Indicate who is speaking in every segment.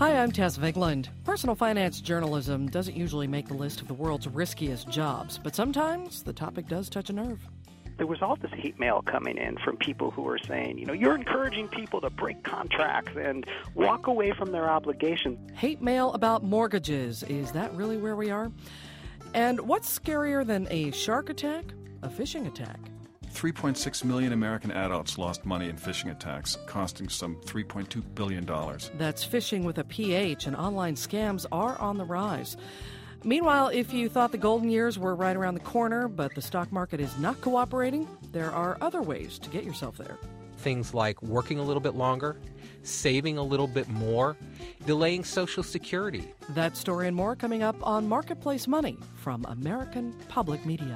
Speaker 1: Hi, I'm Tess Vigland. Personal finance journalism doesn't usually make the list of the world's riskiest jobs, but sometimes the topic does touch a nerve.
Speaker 2: There was all this hate mail coming in from people who were saying, you're encouraging people to break contracts and walk away from their obligations.
Speaker 1: Hate mail about mortgages. Is that really where we are? And what's scarier than a shark attack? A phishing attack.
Speaker 3: 3.6 million American adults lost money in phishing attacks, costing some $3.2 billion.
Speaker 1: That's phishing with a PH, and online scams are on the rise. Meanwhile, if you thought the golden years were right around the corner, but the stock market is not cooperating, there are other ways to get yourself there.
Speaker 4: Things like working a little bit longer, saving a little bit more, delaying Social Security.
Speaker 1: That story and more coming up on Marketplace Money from American Public Media.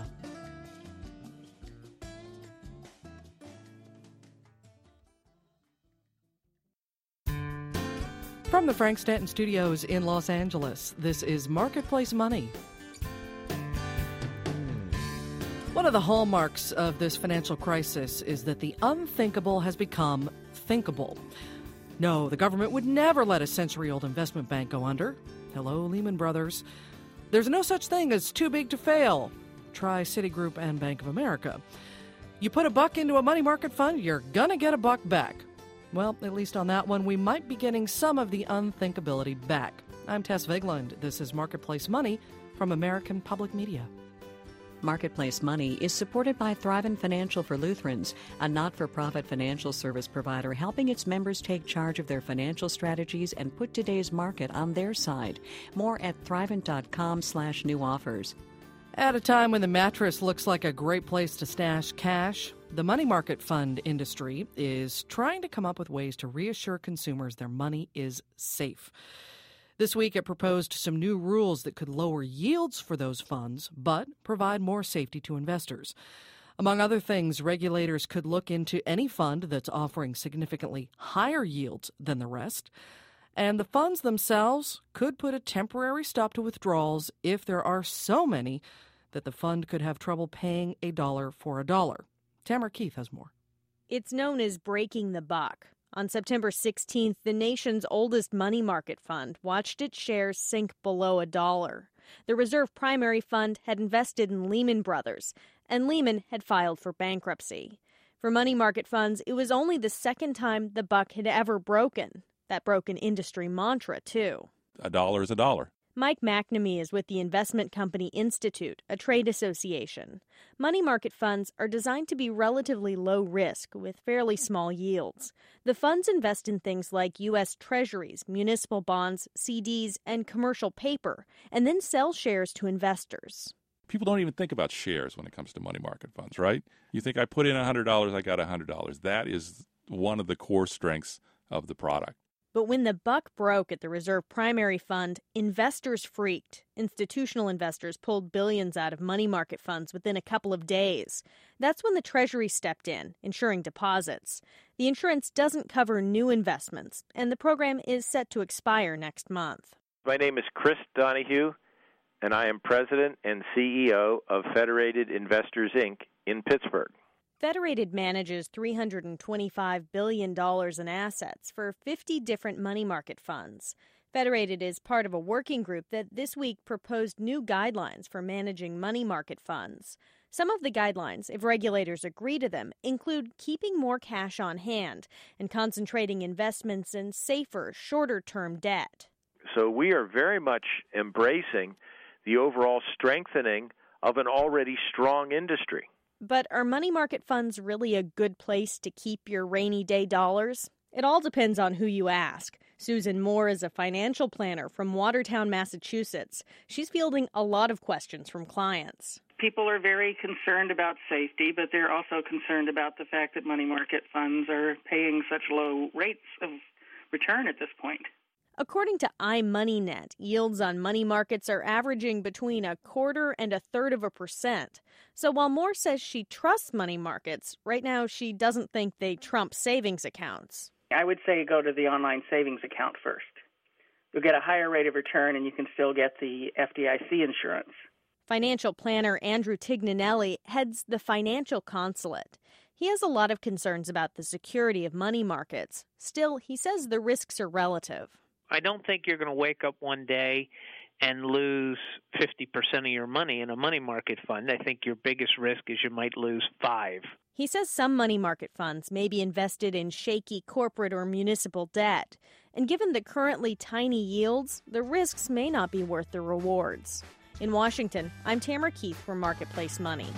Speaker 1: From the Frank Stanton Studios in Los Angeles, this is Marketplace Money. One of the hallmarks of this financial crisis is that the unthinkable has become thinkable. No, the government would never let a century-old investment bank go under. Hello, Lehman Brothers. There's no such thing as too big to fail. Try Citigroup and Bank of America. You put $1 into a money market fund, you're gonna get $1 back. Well, at least on that one, we might be getting some of the unthinkability back. I'm Tess Vigland. This is Marketplace Money from American Public Media.
Speaker 5: Marketplace Money is supported by Thrivent Financial for Lutherans, a not-for-profit financial service provider helping its members take charge of their financial strategies and put today's market on their side. More at thrivent.com/new offers.
Speaker 1: At a time when the mattress looks like a great place to stash cash, the money market fund industry is trying to come up with ways to reassure consumers their money is safe. This week, it proposed some new rules that could lower yields for those funds, but provide more safety to investors. Among other things, regulators could look into any fund that's offering significantly higher yields than the rest. And the funds themselves could put a temporary stop to withdrawals if there are so many that the fund could have trouble paying a dollar for a dollar. Tamara Keith has more.
Speaker 6: It's known as breaking the buck. On September 16th, the nation's oldest money market fund watched its shares sink below $1. The Reserve Primary Fund had invested in Lehman Brothers, and Lehman had filed for bankruptcy. For money market funds, it was only the second time the buck had ever broken. That broke an industry mantra, too.
Speaker 7: A dollar is a dollar.
Speaker 6: Mike McNamee is with the Investment Company Institute, a trade association. Money market funds are designed to be relatively low risk with fairly small yields. The funds invest in things like U.S. Treasuries, municipal bonds, CDs, and commercial paper, and then sell shares to investors.
Speaker 7: People don't even think about shares when it comes to money market funds, right? You think I put in $100, I got $100. That is one of the core strengths of the product.
Speaker 6: But when the buck broke at the Reserve Primary Fund, investors freaked. Institutional investors pulled billions out of money market funds within a couple of days. That's when the Treasury stepped in, insuring deposits. The insurance doesn't cover new investments, and the program is set to expire next month.
Speaker 8: My name is Chris Donahue, and I am president and CEO of Federated Investors, Inc. in Pittsburgh.
Speaker 6: Federated manages $325 billion in assets for 50 different money market funds. Federated is part of a working group that this week proposed new guidelines for managing money market funds. Some of the guidelines, if regulators agree to them, include keeping more cash on hand and concentrating investments in safer, shorter-term debt.
Speaker 8: So we are very much embracing the overall strengthening of an already strong industry.
Speaker 6: But are money market funds really a good place to keep your rainy day dollars? It all depends on who you ask. Susan Moore is a financial planner from Watertown, Massachusetts. She's fielding a lot of questions from clients.
Speaker 9: People are very concerned about safety, but they're also concerned about the fact that money market funds are paying such low rates of return at this point.
Speaker 6: According to iMoneyNet, yields on money markets are averaging between 1/4 and 1/3%. So while Moore says she trusts money markets, right now she doesn't think they trump savings accounts.
Speaker 9: I would say go to the online savings account first. You'll get a higher rate of return, and you can still get the FDIC insurance.
Speaker 6: Financial planner Andrew Tignanelli heads the Financial Consulate. He has a lot of concerns about the security of money markets. Still, he says the risks are relative.
Speaker 10: I don't think you're going to wake up one day and lose 50% of your money in a money market fund. I think your biggest risk is you might lose 5%.
Speaker 6: He says some money market funds may be invested in shaky corporate or municipal debt. And given the currently tiny yields, the risks may not be worth the rewards. In Washington, I'm Tamara Keith for Marketplace Money.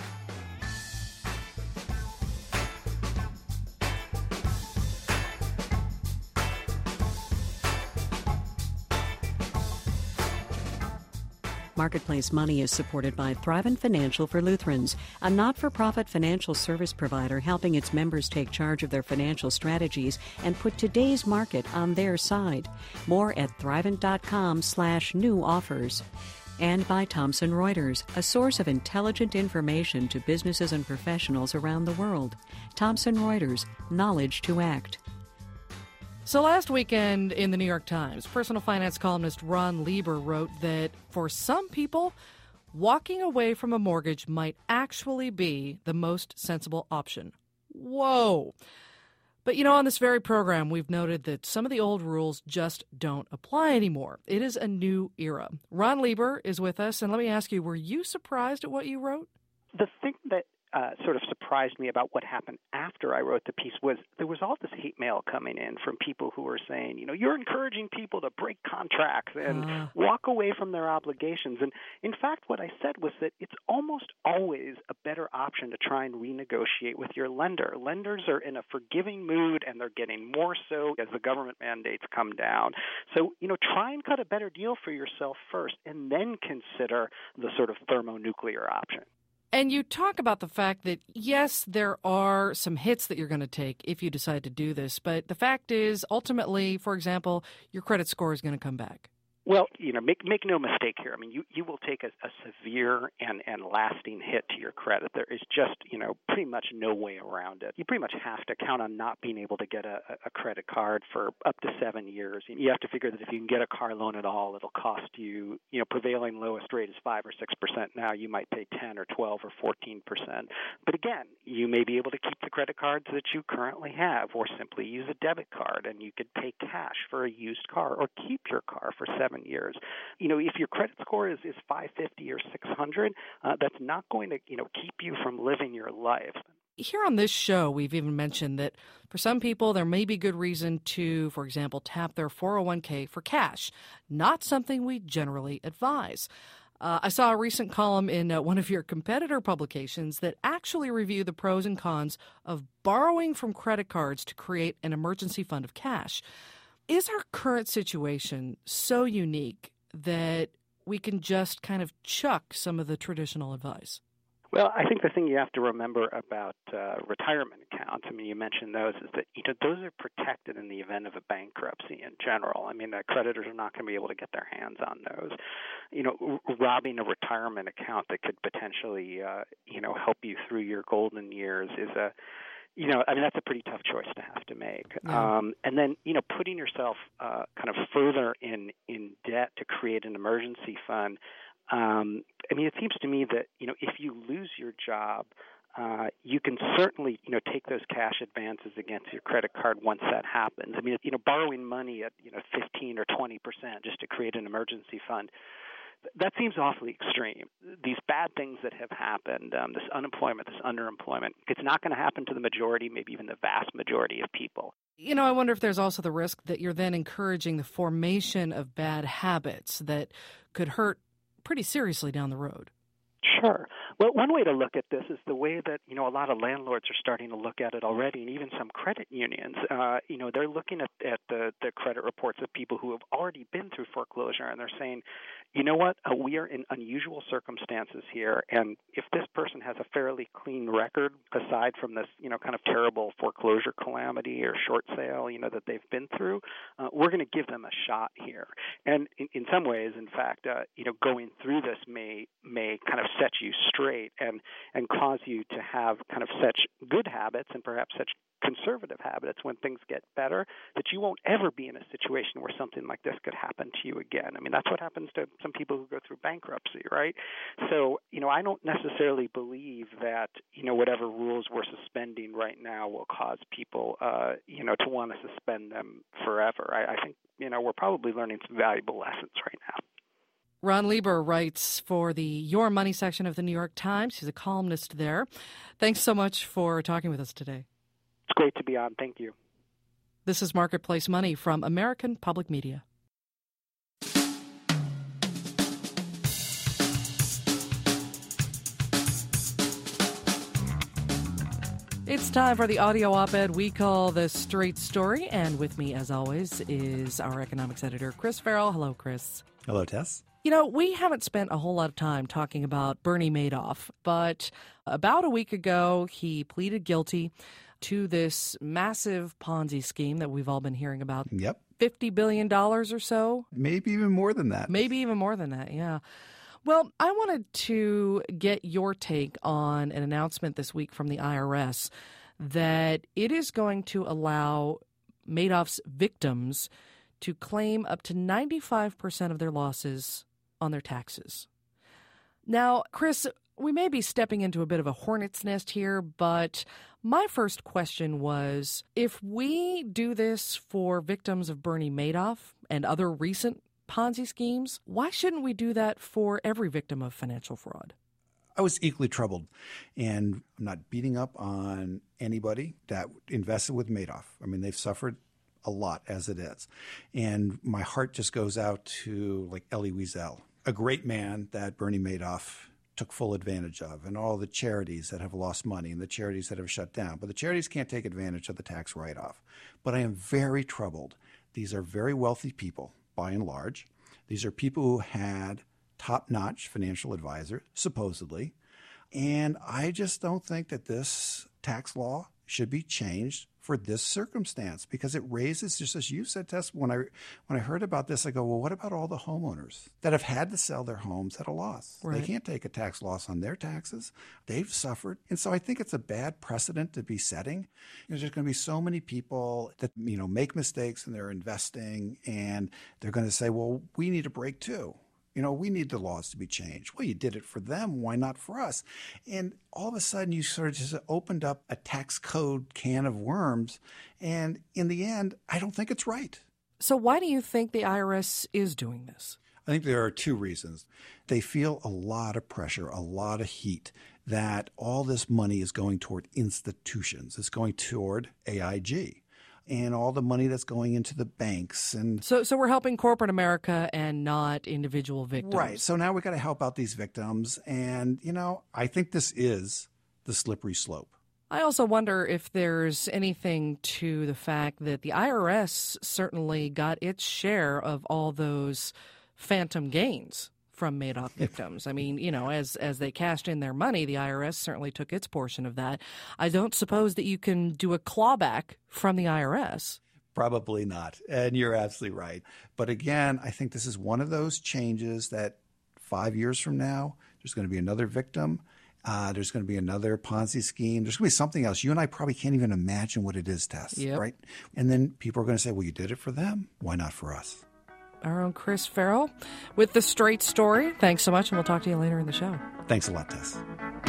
Speaker 5: Marketplace Money is supported by Thrivent Financial for Lutherans, a not-for-profit financial service provider helping its members take charge of their financial strategies and put today's market on their side. More at thrivent.com/new offers. And by Thomson Reuters, a source of intelligent information to businesses and professionals around the world. Thomson Reuters, knowledge to act.
Speaker 1: So last weekend in the New York Times, personal finance columnist Ron Lieber wrote that for some people, walking away from a mortgage might actually be the most sensible option. Whoa. But, on this very program, we've noted that some of the old rules just don't apply anymore. It is a new era. Ron Lieber is with us, and let me ask you, were you surprised at what you wrote?
Speaker 2: The thing that sort of surprised me about what happened after I wrote the piece was there was all this hate mail coming in from people who were saying, you're encouraging people to break contracts and walk away from their obligations. And in fact, what I said was that it's almost always a better option to try and renegotiate with your lender. Lenders are in a forgiving mood, and they're getting more so as the government mandates come down. So, try and cut a better deal for yourself first, and then consider the sort of thermonuclear option.
Speaker 1: And you talk about the fact that, yes, there are some hits that you're going to take if you decide to do this. But the fact is, ultimately, for example, your credit score is going to come back.
Speaker 2: Well, make no mistake here. I mean, you will take a severe and lasting hit to your credit. There is just, pretty much no way around it. You pretty much have to count on not being able to get a credit card for up to 7 years. You have to figure that if you can get a car loan at all, it'll cost you, prevailing lowest rate is 5 or 6% now. You might pay 10 or 12 or 14%. But again, you may be able to keep the credit cards that you currently have, or simply use a debit card, and you could pay cash for a used car, or keep your car for 7 years. If your credit score is 550 or 600, that's not going to, keep you from living your life.
Speaker 1: Here on this show, we've even mentioned that for some people, there may be good reason to, for example, tap their 401k for cash. Not something we generally advise. I saw a recent column in one of your competitor publications that actually reviewed the pros and cons of borrowing from credit cards to create an emergency fund of cash. Is our current situation so unique that we can just kind of chuck some of the traditional advice?
Speaker 2: Well, I think the thing you have to remember about retirement accounts, you mentioned those, is that those are protected in the event of a bankruptcy in general. Creditors are not going to be able to get their hands on those. Robbing a retirement account that could potentially, help you through your golden years is that's a pretty tough choice to have to make.
Speaker 1: Yeah.
Speaker 2: And then, putting yourself kind of further in debt to create an emergency fund. It seems to me that, if you lose your job, you can certainly, take those cash advances against your credit card once that happens. Borrowing money at, 15 or 20% just to create an emergency fund, that seems awfully extreme. These bad things that have happened, this unemployment, this underemployment, it's not going to happen to the majority, maybe even the vast majority of people.
Speaker 1: I wonder if there's also the risk that you're then encouraging the formation of bad habits that could hurt pretty seriously down the road.
Speaker 2: Sure. Well, one way to look at this is the way that, a lot of landlords are starting to look at it already, and even some credit unions. They're looking at the credit reports of people who have already been through foreclosure, and they're saying, we are in unusual circumstances here, and if this person has a fairly clean record, aside from this, kind of terrible foreclosure calamity or short sale, that they've been through, we're going to give them a shot here. And in some ways, in fact, going through this may kind of set you straight and cause you to have kind of such good habits and perhaps such conservative habits when things get better, that you won't ever be in a situation where something like this could happen to you again. I mean, that's what happens to some people who go through bankruptcy, right? So, I don't necessarily believe that, whatever rules we're suspending right now will cause people, to want to suspend them forever. I think, we're probably learning some valuable lessons right now.
Speaker 1: Ron Lieber writes for the Your Money section of the New York Times. He's a columnist there. Thanks so much for talking with us today.
Speaker 2: It's great to be on. Thank you.
Speaker 1: This is Marketplace Money from American Public Media. It's time for the audio op-ed we call The Straight Story. And with me, as always, is our economics editor, Chris Farrell. Hello, Chris.
Speaker 11: Hello, Tess.
Speaker 1: We haven't spent a whole lot of time talking about Bernie Madoff, but about a week ago, he pleaded guilty to this massive Ponzi scheme that we've all been hearing about.
Speaker 11: Yep.
Speaker 1: $50 billion or so.
Speaker 11: Maybe even more than that.
Speaker 1: Yeah. Well, I wanted to get your take on an announcement this week from the IRS that it is going to allow Madoff's victims to claim up to 95% of their losses on their taxes. Now, Chris, we may be stepping into a bit of a hornet's nest here, but my first question was, if we do this for victims of Bernie Madoff and other recent Ponzi schemes, why shouldn't we do that for every victim of financial fraud?
Speaker 11: I was equally troubled, and I'm not beating up on anybody that invested with Madoff. I mean, they've suffered a lot as it is. And my heart just goes out to Elie Wiesel, a great man that Bernie Madoff took full advantage of, and all the charities that have lost money and the charities that have shut down. But the charities can't take advantage of the tax write-off. But I am very troubled. These are very wealthy people, by and large. These are people who had top-notch financial advisors, supposedly. And I just don't think that this tax law should be changed for this circumstance, because it raises, just as you said, Tess, when I heard about this, I go, well, what about all the homeowners that have had to sell their homes at a loss? Right. They can't take a tax loss on their taxes. They've suffered. And so I think it's a bad precedent to be setting. There's going to be so many people that, make mistakes in their investing, and they're going to say, well, we need a break too. We need the laws to be changed. Well, you did it for them. Why not for us? And all of a sudden, you sort of just opened up a tax code can of worms. And in the end, I don't think it's right.
Speaker 1: So why do you think the IRS is doing this?
Speaker 11: I think there are two reasons. They feel a lot of pressure, a lot of heat, that all this money is going toward institutions. It's going toward AIG. And all the money that's going into the banks. And
Speaker 1: So we're helping corporate America and not individual victims.
Speaker 11: Right. So now we've got to help out these victims. And, I think this is the slippery slope.
Speaker 1: I also wonder if there's anything to the fact that the IRS certainly got its share of all those phantom gains from Madoff victims. I mean, as they cashed in their money, the IRS certainly took its portion of that. I don't suppose that you can do a clawback from the IRS.
Speaker 11: Probably not. And you're absolutely right. But again, I think this is one of those changes that 5 years from now, there's going to be another victim. There's going to be another Ponzi scheme. There's going to be something else. You and I probably can't even imagine what it is, Tess, right? And then people are going to say, well, you did it for them. Why not for us?
Speaker 1: Our own Chris Farrell with The Straight Story. Thanks so much, and we'll talk to you later in the show.
Speaker 11: Thanks a lot, Tess.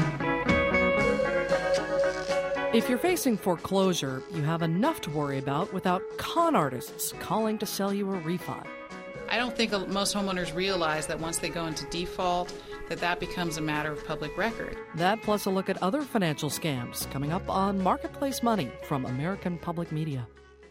Speaker 1: If you're facing foreclosure, you have enough to worry about without con artists calling to sell you a refi.
Speaker 12: I don't think most homeowners realize that once they go into default, that becomes a matter of public record.
Speaker 1: That plus a look at other financial scams coming up on Marketplace Money from American Public Media.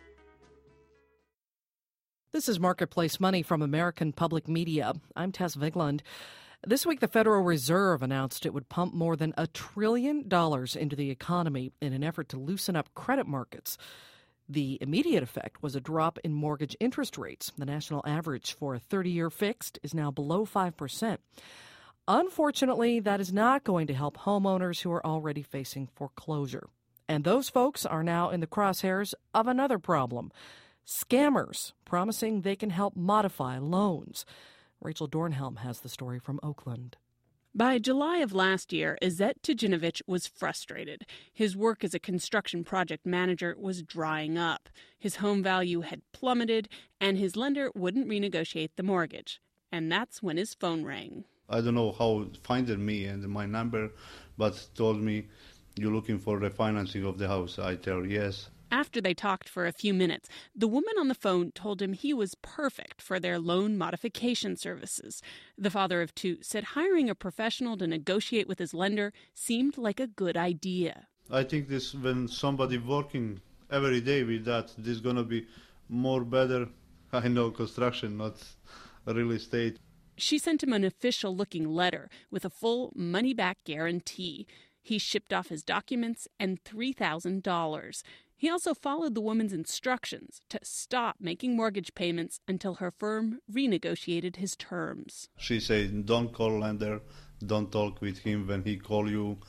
Speaker 1: This is Marketplace Money from American Public Media. I'm Tess Vigland. This week, the Federal Reserve announced it would pump more than $1 trillion into the economy in an effort to loosen up credit markets. The immediate effect was a drop in mortgage interest rates. The national average for a 30-year fixed is now below 5%. Unfortunately, that is not going to help homeowners who are already facing foreclosure. And those folks are now in the crosshairs of another problem: scammers promising they can help modify loans. Rachel Dornhelm has the story from Oakland.
Speaker 13: By July of last year, Izet Tujinovic was frustrated. His work as a construction project manager was drying up. His home value had plummeted, and his lender wouldn't renegotiate the mortgage. And that's when his phone rang.
Speaker 14: I don't know how it finded me and my number, but told me, "You're looking for refinancing of the house." I tell yes.
Speaker 13: After they talked for a few minutes, the woman on the phone told him he was perfect for their loan modification services. The father of two said hiring a professional to negotiate with his lender seemed like a good idea.
Speaker 14: I think this, when somebody working every day with that, this is going to be more better. I know construction, not real estate.
Speaker 13: She sent him an official-looking letter with a full money-back guarantee. He shipped off his documents and $3,000. He also followed the woman's instructions to stop making mortgage payments until her firm renegotiated his terms.
Speaker 14: She said, "Don't call lender, don't talk with him. When he call you,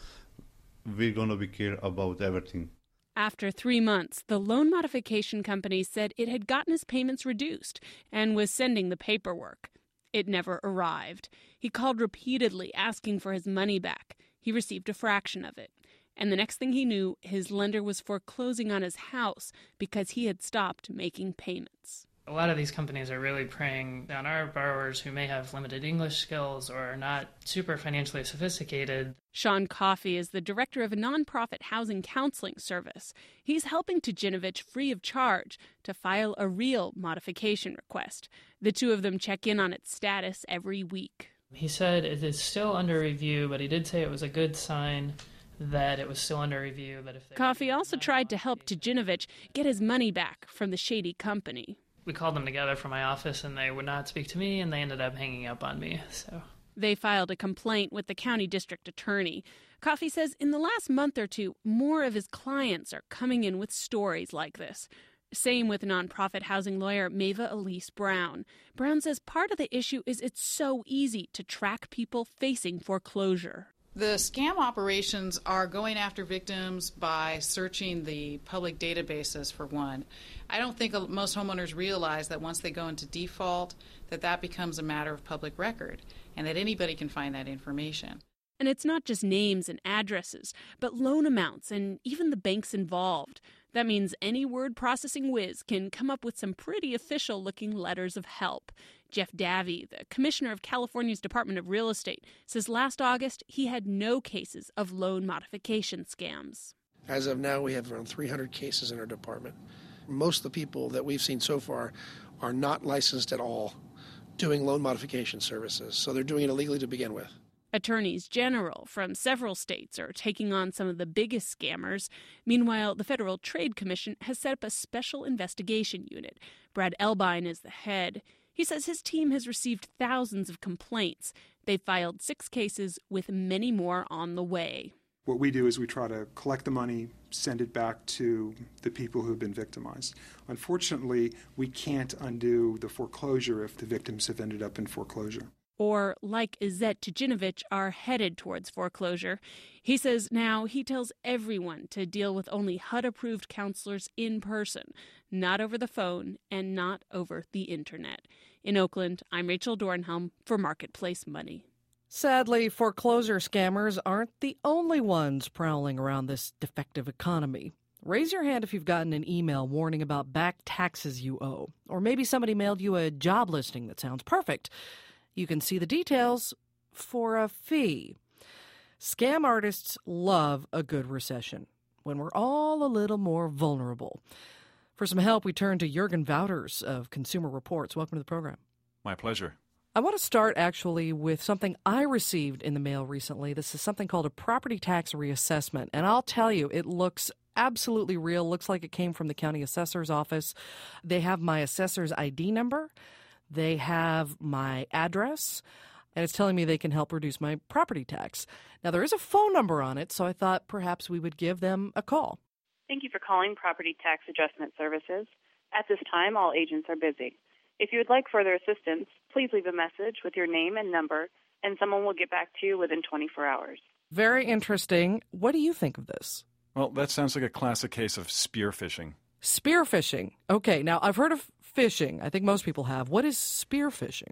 Speaker 14: we're going to be care about everything."
Speaker 13: After 3 months, the loan modification company said it had gotten his payments reduced and was sending the paperwork. It never arrived. He called repeatedly asking for his money back. He received a fraction of it. And the next thing he knew, his lender was foreclosing on his house because he had stopped making payments.
Speaker 15: A lot of these companies are really preying on our borrowers who may have limited English skills or are not super financially sophisticated.
Speaker 13: Sean Coffey is the director of a nonprofit housing counseling service. He's helping Tujinovic free of charge to file a real modification request. The two of them check in on its status every week.
Speaker 15: He said it is still under review, but he did say it was a good sign that it was still under review. That if
Speaker 13: Coffey also tried to help Tujinovic get his money back from the shady company.
Speaker 15: We called them together from my office, and they would not speak to me, and they ended up hanging up on me. So
Speaker 13: they filed a complaint with the county district attorney. Coffey says in the last month or two, more of his clients are coming in with stories like this. Same with nonprofit housing lawyer Mava Elise Brown. Brown says part of the issue is it's so easy to track people facing foreclosure.
Speaker 12: The scam operations are going after victims by searching the public databases, for one. I don't think most homeowners realize that once they go into default, that becomes a matter of public record and that anybody can find that information.
Speaker 13: And it's not just names and addresses, but loan amounts and even the banks involved. That means any word processing whiz can come up with some pretty official-looking letters of help. Jeff Davey, the commissioner of California's Department of Real Estate, says last August he had no cases of loan modification scams.
Speaker 16: As of now, we have around 300 cases in our department. Most of the people that we've seen so far are not licensed at all doing loan modification services, so they're doing it illegally to begin with.
Speaker 13: Attorneys general from several states are taking on some of the biggest scammers. Meanwhile, the Federal Trade Commission has set up a special investigation unit. Brad Elbine is the head. He says his team has received thousands of complaints. They've filed 6 cases with many more on the way.
Speaker 17: What we do is we try to collect the money, send it back to the people who have been victimized. Unfortunately, we can't undo the foreclosure if the victims have ended up in foreclosure.
Speaker 13: Or, like Izet Tujinovic, are headed towards foreclosure. He says now he tells everyone to deal with only HUD-approved counselors in person, not over the phone and not over the internet. In Oakland, I'm Rachel Dornhelm for Marketplace Money.
Speaker 1: Sadly, foreclosure scammers aren't the only ones prowling around this defective economy. Raise your hand if you've gotten an email warning about back taxes you owe, or maybe somebody mailed you a job listing that sounds perfect. You can see the details for a fee. Scam artists love a good recession, when we're all a little more vulnerable. For some help, we turn to Jürgen Wouters of Consumer Reports. Welcome to the program.
Speaker 3: My pleasure.
Speaker 1: I want to start actually with something I received in the mail recently. This is something called a property tax reassessment. And I'll tell you, it looks absolutely real. Looks like it came from the county assessor's office. They have my assessor's ID number. They have my address. And it's telling me they can help reduce my property tax. Now, there is a phone number on it, so I thought perhaps we would give them a call.
Speaker 18: Thank you for calling Property Tax Adjustment Services. At this time, all agents are busy. If you would like further assistance, please leave a message with your name and number, and someone will get back to you within 24 hours.
Speaker 1: Very interesting. What do you think of this?
Speaker 3: Well, that sounds like a classic case of spear phishing.
Speaker 1: Spear phishing. Okay, now I've heard of phishing. I think most people have. What is spear phishing?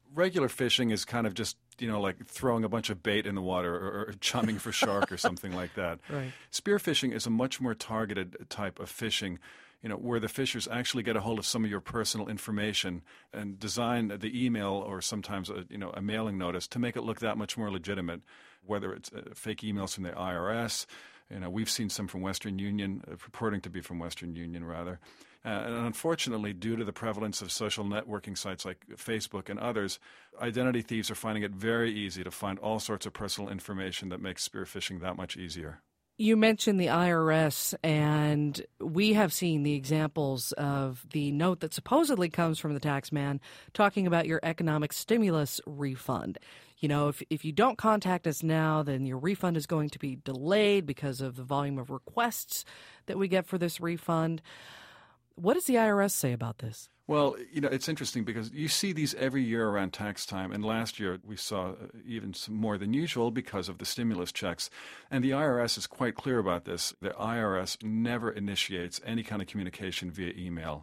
Speaker 3: Regular fishing is kind of just, like throwing a bunch of bait in the water or chumming for shark or something like that.
Speaker 1: Right.
Speaker 3: Spearfishing is a much more targeted type of fishing, where the fishers actually get a hold of some of your personal information and design the email or sometimes a mailing notice to make it look that much more legitimate, whether it's fake emails from the IRS. We've seen some from Western Union, purporting to be from Western Union, rather. And unfortunately, due to the prevalence of social networking sites like Facebook and others, identity thieves are finding it very easy to find all sorts of personal information that makes spearfishing that much easier.
Speaker 1: You mentioned the IRS, and we have seen the examples of the note that supposedly comes from the tax man talking about your economic stimulus refund. If you don't contact us now, then your refund is going to be delayed because of the volume of requests that we get for this refund. What does the IRS say about this?
Speaker 3: Well, it's interesting because you see these every year around tax time. And last year we saw even some more than usual because of the stimulus checks. And the IRS is quite clear about this. The IRS never initiates any kind of communication via email.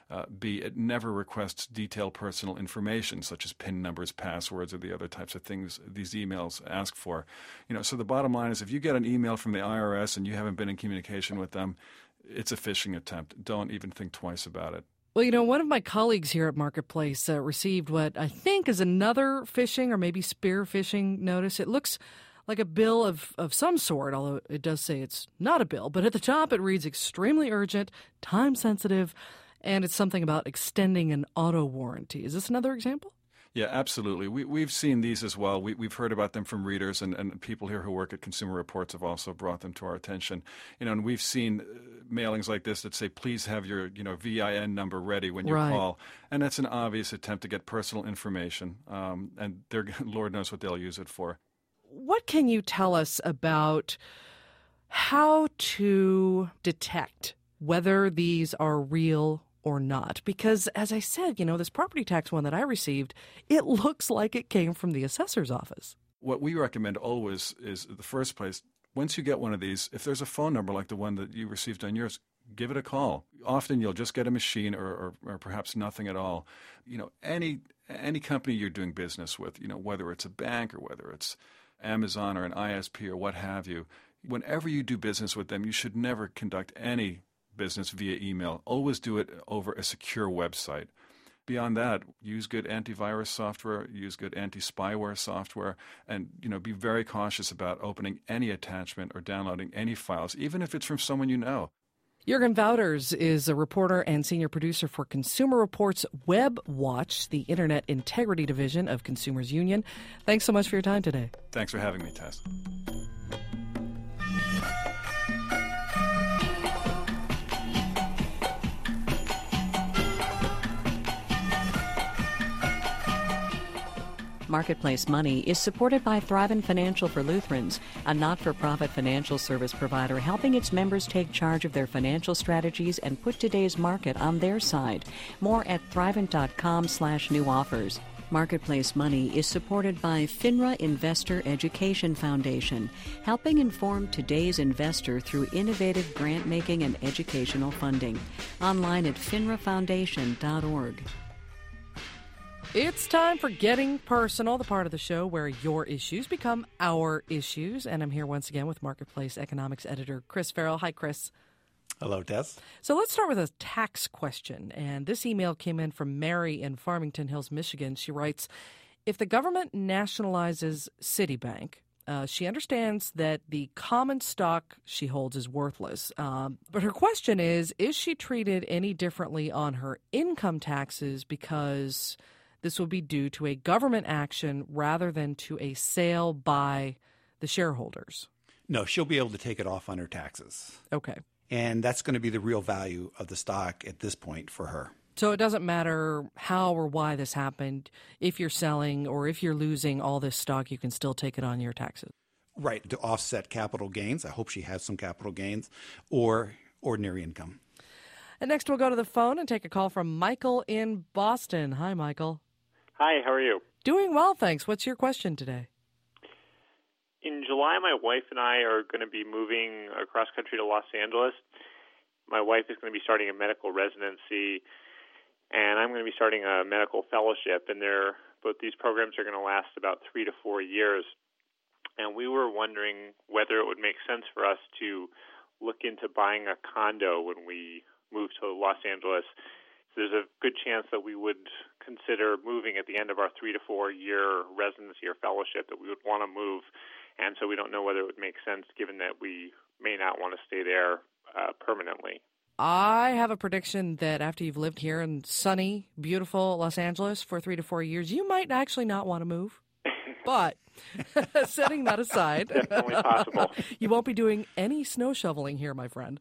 Speaker 3: It never requests detailed personal information such as PIN numbers, passwords, or the other types of things these emails ask for. So the bottom line is if you get an email from the IRS and you haven't been in communication with them, it's a phishing attempt. Don't even think twice about it.
Speaker 1: Well, one of my colleagues here at Marketplace received what I think is another phishing or maybe spear phishing notice. It looks like a bill of some sort, although it does say it's not a bill. But at the top, it reads extremely urgent, time sensitive, and it's something about extending an auto warranty. Is this another example?
Speaker 3: Yeah, absolutely. We've seen these as well. We've heard about them from readers, and people here who work at Consumer Reports have also brought them to our attention. And we've seen mailings like this that say, please have your VIN number ready when you call. And that's an obvious attempt to get personal information, and Lord knows what they'll use it for.
Speaker 1: What can you tell us about how to detect whether these are real or not? Because, as I said, this property tax one that I received, it looks like it came from the assessor's office.
Speaker 3: What we recommend always is, the first place, once you get one of these, if there's a phone number like the one that you received on yours, give it a call. Often you'll just get a machine or perhaps nothing at all. Any company you're doing business with, whether it's a bank or whether it's Amazon or an ISP or what have you, whenever you do business with them, you should never conduct any business via email. Always do it over a secure website. Beyond that, use good antivirus software, use good anti-spyware software, and be very cautious about opening any attachment or downloading any files, even if it's from someone you know.
Speaker 1: Jürgen Wouters is a reporter and senior producer for Consumer Reports Web Watch, the Internet Integrity Division of Consumers Union. Thanks so much for your time today.
Speaker 3: Thanks for having me, Tess.
Speaker 5: Marketplace Money is supported by Thrivent Financial for Lutherans, a not-for-profit financial service provider helping its members take charge of their financial strategies and put today's market on their side. More at thrivent.com/new offers. Marketplace Money is supported by FINRA Investor Education Foundation, helping inform today's investor through innovative grant-making and educational funding. Online at finrafoundation.org.
Speaker 1: It's time for Getting Personal, the part of the show where your issues become our issues. And I'm here once again with Marketplace Economics editor Chris Farrell. Hi, Chris.
Speaker 11: Hello, Tess.
Speaker 1: So let's start with a tax question. And this email came in from Mary in Farmington Hills, Michigan. She writes, if the government nationalizes Citibank, she understands that the common stock she holds is worthless. But her question is she treated any differently on her income taxes because this will be due to a government action rather than to a sale by the shareholders?
Speaker 11: No, she'll be able to take it off on her taxes.
Speaker 1: Okay.
Speaker 11: And that's going to be the real value of the stock at this point for her.
Speaker 1: So it doesn't matter how or why this happened. If you're selling or if you're losing all this stock, you can still take it on your taxes.
Speaker 11: Right, to offset capital gains. I hope she has some capital gains or ordinary income.
Speaker 1: And next we'll go to the phone and take a call from Michael in Boston. Hi, Michael.
Speaker 19: Hi, how are you?
Speaker 1: Doing well, thanks. What's your question today?
Speaker 19: In July, my wife and I are going to be moving across country to Los Angeles. My wife is going to be starting a medical residency and I'm going to be starting a medical fellowship, and both these programs are going to last about 3 to 4 years. And we were wondering whether it would make sense for us to look into buying a condo when we move to Los Angeles. There's a good chance that we would consider moving at the end of our 3 to 4 year residency or fellowship, that we would want to move. And so we don't know whether it would make sense given that we may not want to stay there permanently.
Speaker 1: I have a prediction that after you've lived here in sunny, beautiful Los Angeles for 3 to 4 years, you might actually not want to move. But setting that aside,
Speaker 19: definitely possible.
Speaker 1: You won't be doing any snow shoveling here, my friend.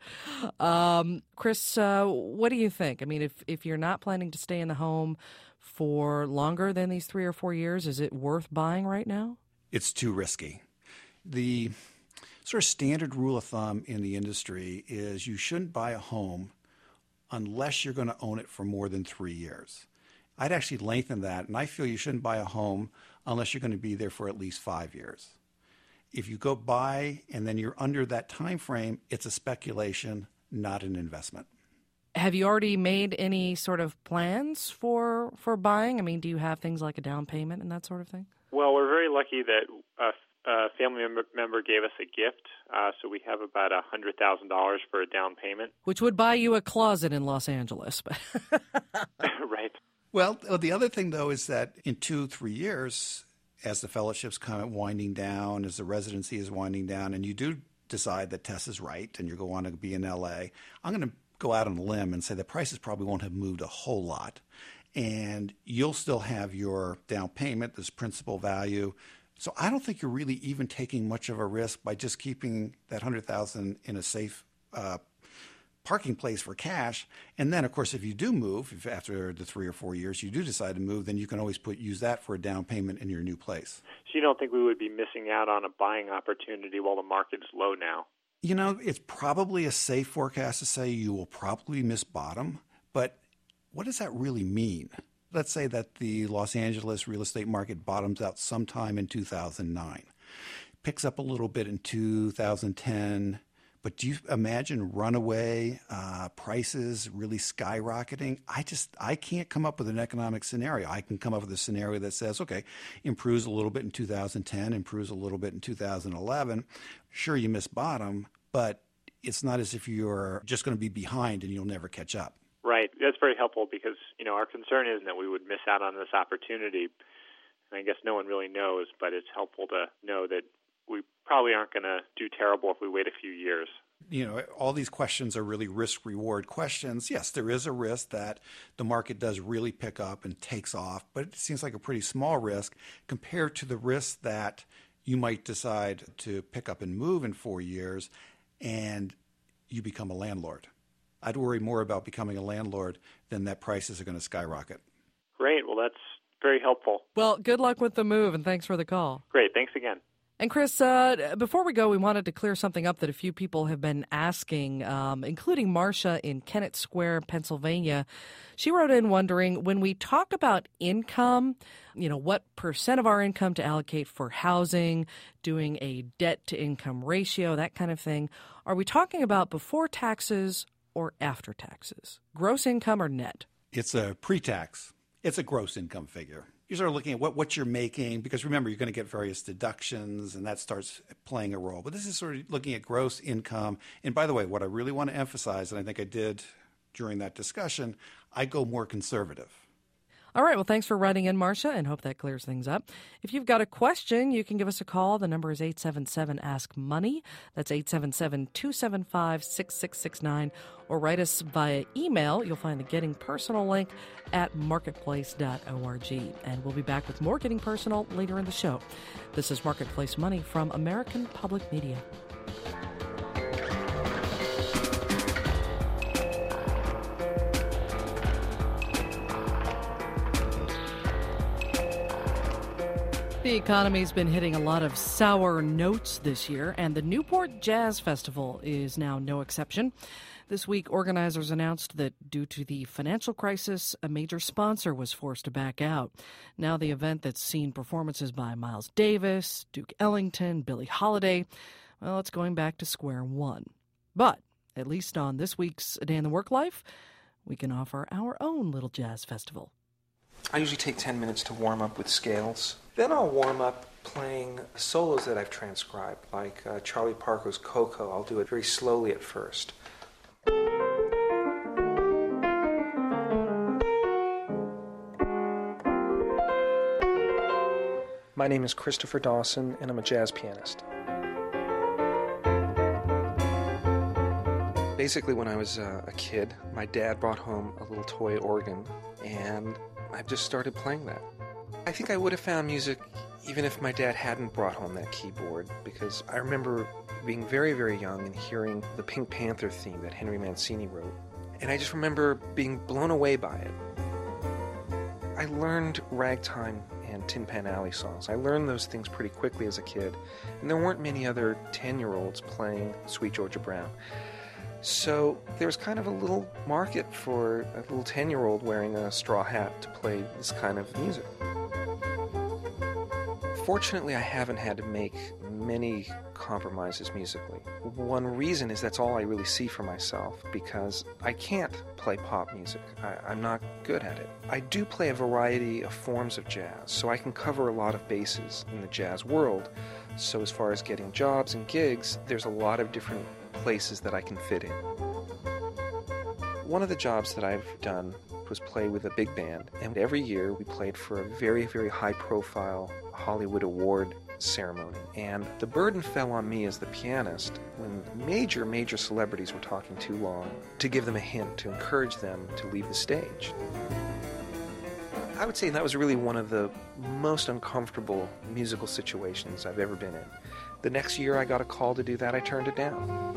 Speaker 1: Chris, what do you think? I mean, if you're not planning to stay in the home for longer than these 3 or 4 years, is it worth buying right now?
Speaker 11: It's too risky. The sort of standard rule of thumb in the industry is you shouldn't buy a home unless you're going to own it for more than 3 years. I'd actually lengthen that, and I feel you shouldn't buy a home unless you're going to be there for at least 5 years. If you go buy and then you're under that time frame, it's a speculation, not an investment.
Speaker 1: Have you already made any sort of plans for buying? I mean, do you have things like a down payment and that sort of thing?
Speaker 19: Well, we're very lucky that a family member gave us a gift, so we have about $100,000 for a down payment.
Speaker 1: Which would buy you a closet in Los Angeles.
Speaker 19: Right.
Speaker 11: Well, the other thing, though, is that in 2-3 years, as the fellowship's kind of winding down, as the residency is winding down, and you do decide that Tess is right and you're going to be in L.A., I'm going to go out on a limb and say the prices probably won't have moved a whole lot. And you'll still have your down payment, this principal value. So I don't think you're really even taking much of a risk by just keeping that $100,000 in a safe parking place for cash. And then, of course, if you do move, if after the 3 or 4 years you do decide to move, then you can always use that for a down payment in your new place.
Speaker 19: So you don't think we would be missing out on a buying opportunity while the market is low now?
Speaker 11: You know, it's probably a safe forecast to say you will probably miss bottom, but what does that really mean? Let's say that the Los Angeles real estate market bottoms out sometime in 2009, picks up a little bit in 2010, but do you imagine runaway prices really skyrocketing? I can't come up with an economic scenario. I can come up with a scenario that says, okay, improves a little bit in 2010, improves a little bit in 2011. Sure, you miss bottom, but it's not as if you're just going to be behind and you'll never catch up.
Speaker 19: Right. That's very helpful because, our concern isn't that we would miss out on this opportunity. And I guess no one really knows, but it's helpful to know that we probably aren't going to do terrible if we wait a few years.
Speaker 11: All these questions are really risk-reward questions. Yes, there is a risk that the market does really pick up and takes off, but it seems like a pretty small risk compared to the risk that you might decide to pick up and move in 4 years and you become a landlord. I'd worry more about becoming a landlord than that prices are going to skyrocket.
Speaker 19: Great. Well, that's very helpful.
Speaker 1: Well, good luck with the move, and thanks for the call.
Speaker 19: Great. Thanks again.
Speaker 1: And Chris, before we go, we wanted to clear something up that a few people have been asking, including Marcia in Kennett Square, Pennsylvania. She wrote in wondering, when we talk about income, what percent of our income to allocate for housing, doing a debt-to-income ratio, that kind of thing, are we talking about before taxes or after taxes? Gross income or net?
Speaker 11: It's a pre-tax. It's a gross income figure. You're sort of looking at what you're making, because remember, you're going to get various deductions, and that starts playing a role. But this is sort of looking at gross income. And by the way, what I really want to emphasize, and I think I did during that discussion, I go more conservative.
Speaker 1: All right. Well, thanks for writing in, Marcia, and hope that clears things up. If you've got a question, you can give us a call. The number is 877-ASK-MONEY. That's 877-275-6669. Or write us via email. You'll find the Getting Personal link at marketplace.org. And we'll be back with more Getting Personal later in the show. This is Marketplace Money from American Public Media. The economy's been hitting a lot of sour notes this year, and the Newport Jazz Festival is now no exception. This week, organizers announced that due to the financial crisis, a major sponsor was forced to back out. Now the event that's seen performances by Miles Davis, Duke Ellington, Billie Holiday, well, it's going back to square one. But at least on this week's A Day in the Work Life, we can offer our own little jazz festival.
Speaker 20: I usually take 10 minutes to warm up with scales. Then I'll warm up playing solos that I've transcribed, like Charlie Parker's Coco. I'll do it very slowly at first. My name is Christopher Dawson, and I'm a jazz pianist. Basically, when I was a kid, my dad brought home a little toy organ, and I just started playing that. I think I would have found music even if my dad hadn't brought home that keyboard, because I remember being very, very young and hearing the Pink Panther theme that Henry Mancini wrote, and I just remember being blown away by it. I learned ragtime and Tin Pan Alley songs. I learned those things pretty quickly as a kid, and there weren't many other 10-year-olds playing Sweet Georgia Brown. So there was kind of a little market for a little 10-year-old wearing a straw hat to play this kind of music. Fortunately, I haven't had to make many compromises musically. One reason is that's all I really see for myself, because I can't play pop music. I'm not good at it. I do play a variety of forms of jazz, so I can cover a lot of bases in the jazz world. So as far as getting jobs and gigs, there's a lot of different places that I can fit in. One of the jobs that I've done was play with a big band, and every year we played for a very, very high-profile Hollywood award ceremony. And the burden fell on me as the pianist when major, major celebrities were talking too long to give them a hint, to encourage them to leave the stage. I would say that was really one of the most uncomfortable musical situations I've ever been in. The next year I got a call to do that, I turned it down.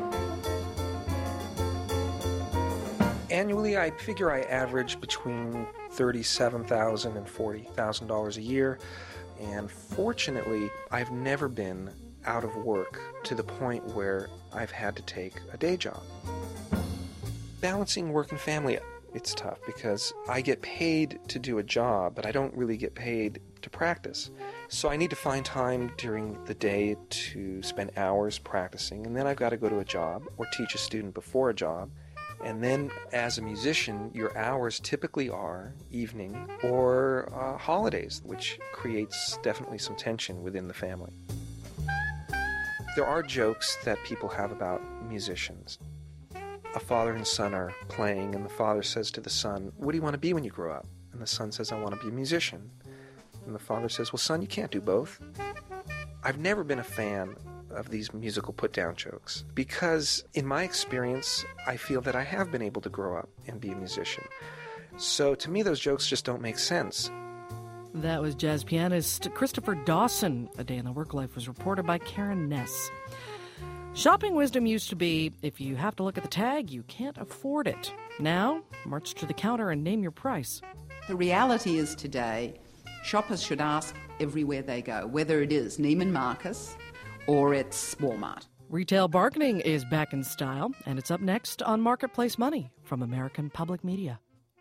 Speaker 20: Annually, I figure I average between $37,000 and $40,000 a year, and fortunately, I've never been out of work to the point where I've had to take a day job. Balancing work and family, it's tough because I get paid to do a job, but I don't really get paid to practice. So I need to find time during the day to spend hours practicing, and then I've got to go to a job or teach a student before a job. And then, as a musician, your hours typically are evening or holidays, which creates definitely some tension within the family. There are jokes that people have about musicians. A father and son are playing, and the father says to the son, "What do you want to be when you grow up?" And the son says, "I want to be a musician." And the father says, "Well, son, you can't do both." I've never been a fan of these musical put-down jokes because, in my experience, I feel that I have been able to grow up and be a musician. So to me, those jokes just don't make sense.
Speaker 1: That was jazz pianist Christopher Dawson. A Day in the Work Life was reported by Karen Ness. Shopping wisdom used to be, if you have to look at the tag, you can't afford it. Now, march to the counter and name your price.
Speaker 21: The reality is today, shoppers should ask everywhere they go, whether it is Neiman Marcus or it's Walmart.
Speaker 1: Retail bargaining is back in style, and it's up next on Marketplace Money from American Public Media.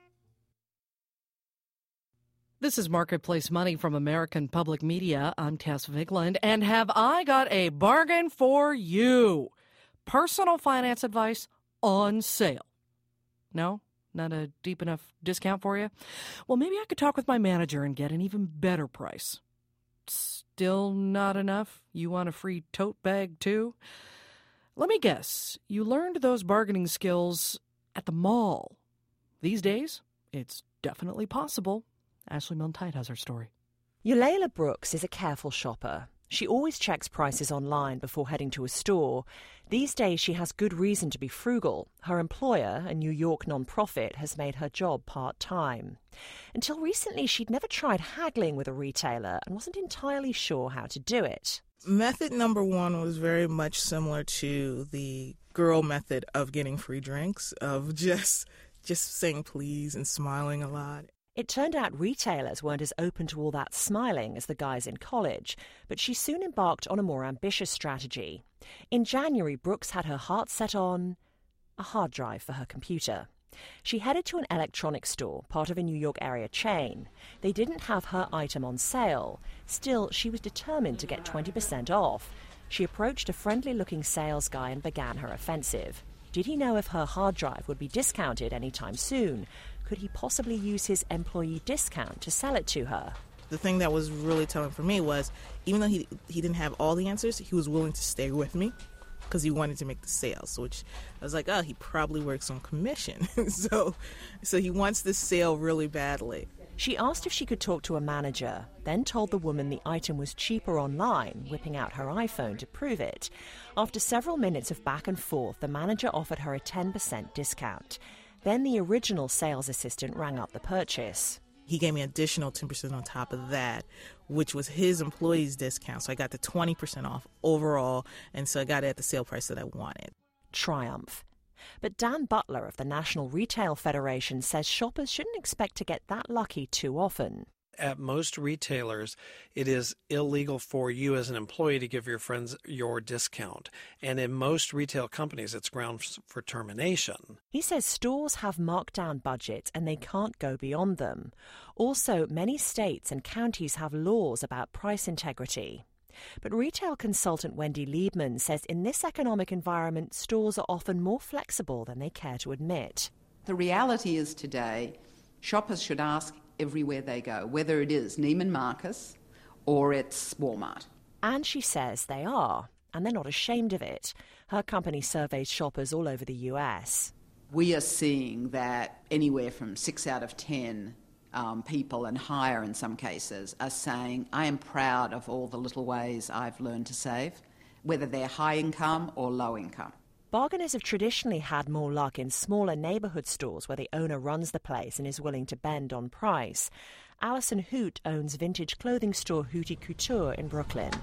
Speaker 1: This is Marketplace Money from American Public Media. I'm Tess Vigland, and have I got a bargain for you? Personal finance advice on sale. No? Not a deep enough discount for you? Well, maybe I could talk with my manager and get an even better price. Still not enough? You want a free tote bag, too? Let me guess. You learned those bargaining skills at the mall. These days, it's definitely possible. Ashley Milne-Tite has her story.
Speaker 22: Eulalia Brooks is a careful shopper. She always checks prices online before heading to a store. These days, she has good reason to be frugal. Her employer, a New York nonprofit, has made her job part-time. Until recently, she'd never tried haggling with a retailer and wasn't entirely sure how to do it.
Speaker 23: Method number one was very much similar to the girl method of getting free drinks, of just saying please and smiling a lot.
Speaker 22: It turned out retailers weren't as open to all that smiling as the guys in college, but she soon embarked on a more ambitious strategy. In January, Brooks had her heart set on a hard drive for her computer. She headed to an electronics store, part of a New York area chain. They didn't have her item on sale. Still, she was determined to get 20% off. She approached a friendly-looking sales guy and began her offensive. Did he know if her hard drive would be discounted anytime soon? Could he possibly use his employee discount to sell it to her?
Speaker 23: The thing that was really telling for me was, even though he didn't have all the answers, he was willing to stay with me because he wanted to make the sales, which I was like, oh, he probably works on commission. so he wants this sale really badly.
Speaker 22: She asked if she could talk to a manager, then told the woman the item was cheaper online, whipping out her iPhone to prove it. After several minutes of back and forth, the manager offered her a 10% discount. Then the original sales assistant rang up the purchase.
Speaker 23: He gave me additional 10% on top of that, which was his employee's discount. So I got the 20% off overall, and so I got it at the sale price that I wanted.
Speaker 22: Triumph. But Dan Butler of the National Retail Federation says shoppers shouldn't expect to get that lucky too often.
Speaker 4: At most retailers, it is illegal for you as an employee to give your friends your discount. And in most retail companies, it's grounds for termination.
Speaker 22: He says stores have markdown budgets and they can't go beyond them. Also, many states and counties have laws about price integrity. But retail consultant Wendy Liebman says in this economic environment, stores are often more flexible than they care to admit.
Speaker 21: The reality is today, shoppers should ask everywhere they go, whether it is Neiman Marcus or it's Walmart.
Speaker 22: And she says they are, and they're not ashamed of it. Her company surveys shoppers all over the US.
Speaker 21: We are seeing that anywhere from 6 out of 10 people, and higher in some cases, are saying, I am proud of all the little ways I've learned to save, whether they're high income or low income.
Speaker 22: Bargainers have traditionally had more luck in smaller neighbourhood stores where the owner runs the place and is willing to bend on price. Alison Hoot owns vintage clothing store Hootie Couture in Brooklyn.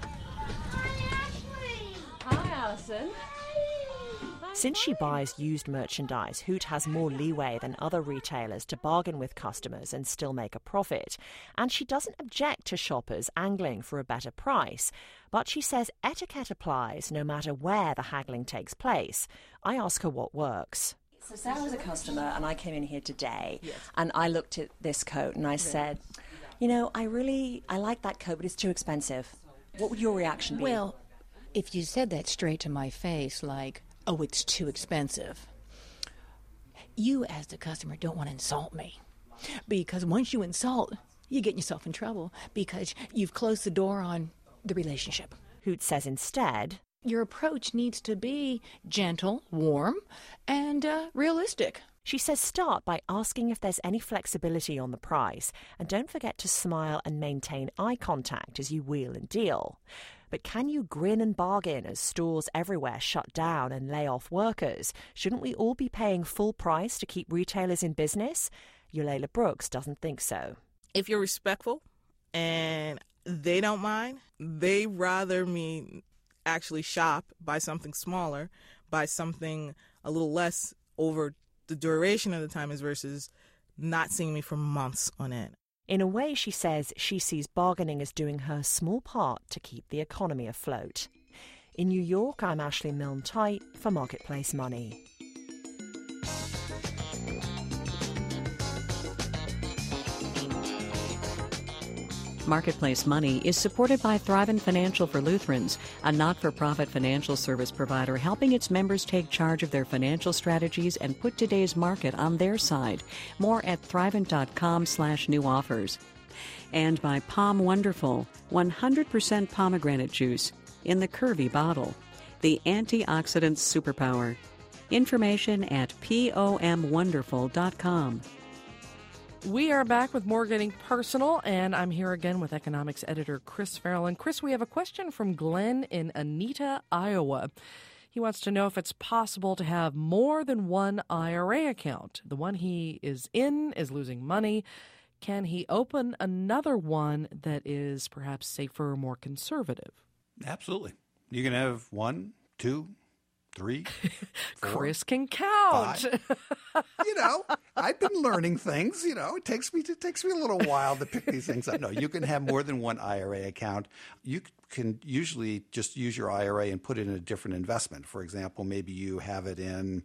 Speaker 7: Hi, Alison.
Speaker 22: Since she buys used merchandise, Hoot has more leeway than other retailers to bargain with customers and still make a profit. And she doesn't object to shoppers angling for a better price. But she says etiquette applies no matter where the haggling takes place. I ask her what works.
Speaker 7: So say I was a customer and I came in here today and I looked at this coat and I said, you know, I like that coat, but it's too expensive. What would your reaction be?
Speaker 8: Well, if you said that straight to my face, like, oh, it's too expensive, you as the customer don't want to insult me. Because once you insult, you get yourself in trouble because you've closed the door on the relationship.
Speaker 22: Hoot says instead,
Speaker 8: your approach needs to be gentle, warm, and realistic.
Speaker 22: She says start by asking if there's any flexibility on the price, and don't forget to smile and maintain eye contact as you wheel and deal. But can you grin and bargain as stores everywhere shut down and lay off workers? Shouldn't we all be paying full price to keep retailers in business? Yulela Brooks doesn't think so.
Speaker 23: If you're respectful and they don't mind, they rather me actually shop, buy something smaller, buy something a little less over the duration of the time as versus not seeing me for months on end.
Speaker 22: In a way, she says she sees bargaining as doing her small part to keep the economy afloat. In New York, I'm Ashley Milne-Tite for Marketplace Money. Marketplace Money is supported by Thrivent Financial for Lutherans, a not-for-profit financial service provider helping its members take charge of their financial strategies and put today's market on their side. More at thrivent.com/new offers. And by Palm Wonderful, 100% pomegranate juice in the curvy bottle. The antioxidant superpower. Information at pomwonderful.com.
Speaker 1: We are back with more Getting Personal, and I'm here again with economics editor Chris Farrell. And Chris, we have a question from Glenn in Anita, Iowa. He wants to know if it's possible to have more than one IRA account. The one he is in is losing money. Can he open another one that is perhaps safer or more conservative?
Speaker 11: Absolutely. You can have 1, 2, 3, 4,
Speaker 1: Chris can count.
Speaker 11: 5. I've been learning things. It takes me a little while to pick these things up. No, you can have more than one IRA account. You can usually just use your IRA and put it in a different investment. For example, maybe you have it in,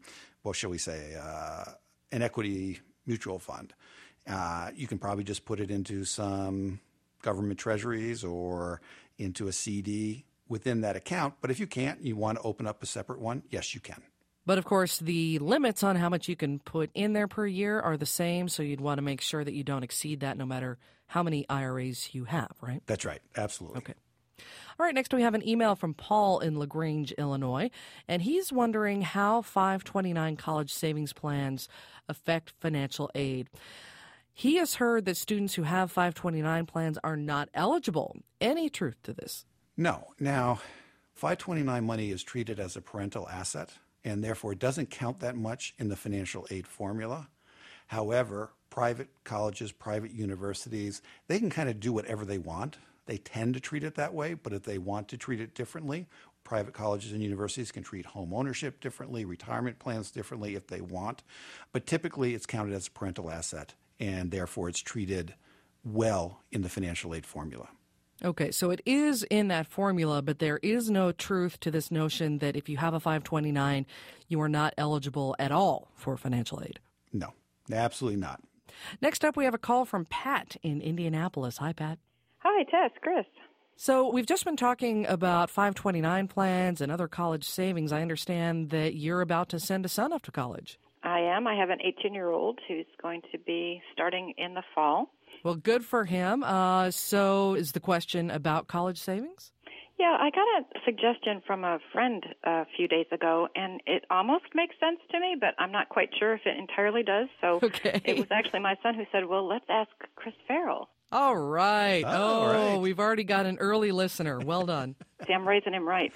Speaker 11: an equity mutual fund. You can probably just put it into some government treasuries or into a CD within that account. But if you can't, you want to open up a separate one, yes, you can.
Speaker 1: But, of course, the limits on how much you can put in there per year are the same, so you'd want to make sure that you don't exceed that no matter how many IRAs you have, right?
Speaker 11: That's right. Absolutely.
Speaker 1: Okay. All right, next we have an email from Paul in LaGrange, Illinois, and he's wondering how 529 college savings plans affect financial aid. He has heard that students who have 529 plans are not eligible. Any truth to this?
Speaker 11: No. Now, 529 money is treated as a parental asset, and therefore it doesn't count that much in the financial aid formula. However, private colleges, private universities, they can kind of do whatever they want. They tend to treat it that way, but if they want to treat it differently, private colleges and universities can treat home ownership differently, retirement plans differently if they want. But typically it's counted as a parental asset, and therefore it's treated well in the financial aid formula.
Speaker 1: Okay, so it is in that formula, but there is no truth to this notion that if you have a 529, you are not eligible at all for financial aid.
Speaker 11: No, absolutely not.
Speaker 1: Next up, we have a call from Pat in Indianapolis. Hi, Pat.
Speaker 6: Hi, Tess, Chris.
Speaker 1: So we've just been talking about 529 plans and other college savings. I understand that you're about to send a son off to college.
Speaker 6: I am. I have an 18-year-old who's going to be starting in the fall.
Speaker 1: Well, good for him. So is the question about college savings?
Speaker 6: Yeah, I got a suggestion from a friend a few days ago, and it almost makes sense to me, but I'm not quite sure if it entirely does. So It was actually my son who said, well, let's ask Chris Farrell.
Speaker 1: All right.
Speaker 11: All right.
Speaker 1: We've already got an early listener. Well done.
Speaker 6: See, I'm raising him right.